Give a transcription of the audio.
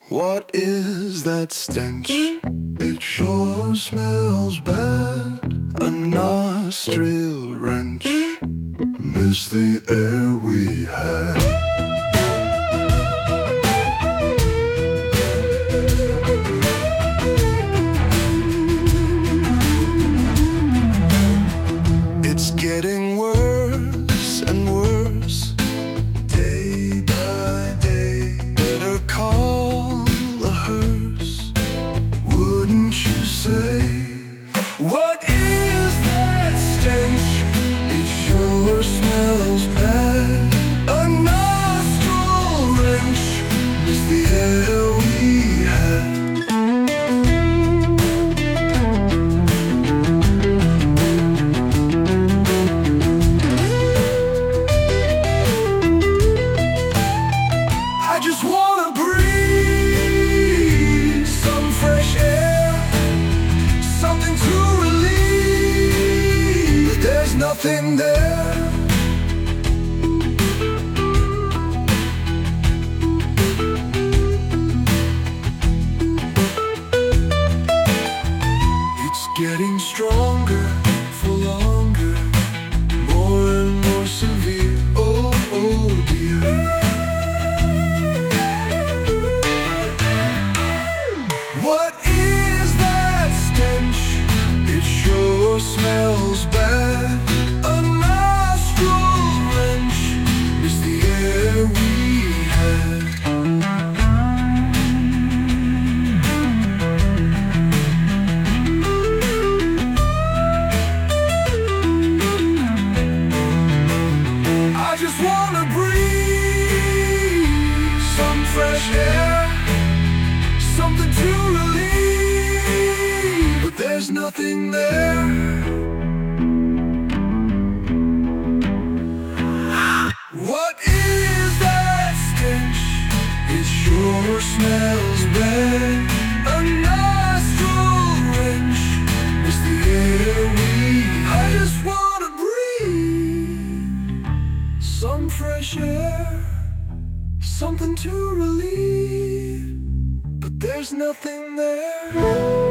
What is that stench? It sure smells bad. A nostril wrench. Miss the air we had. It's getting worse and worse, day by day. Better call a hearse, wouldn't you say? What is that stench? It sure smells bad. A nostril wrench is the air we had. I just wanna breathe some fresh air, something to relieve, but there's nothing there. It's getting stronger for longer, more and more severe. Oh, oh dear. What is that stench? It sure smells bad. A nostril wrench is the air we had. I just wanna breathe some fresh air, something to relieve, but there's nothing there. What is that stench? It sure smells bad. A nostril wrench is the air we. I just wanna breathe some fresh air, something to relieve, but there's nothing there.